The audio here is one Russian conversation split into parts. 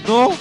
Ну?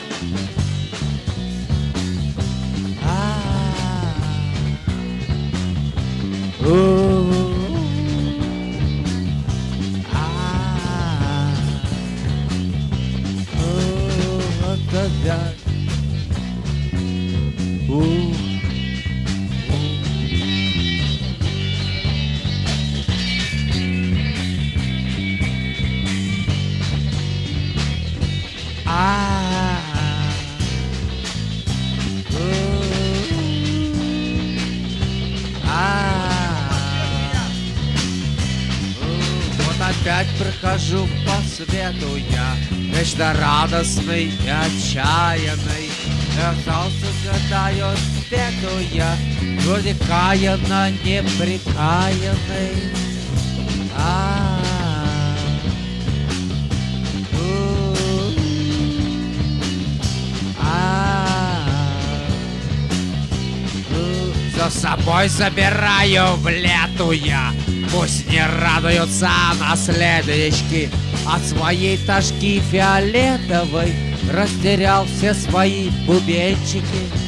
Опять прохожу по свету я, вечно радостный и отчаянный. Солнце гадает свету я, вроде каянно неприкаянный. За собой забираю в лету я, пусть не радуются наследнички. От своей ташки фиолетовой растерял все свои бубенчики.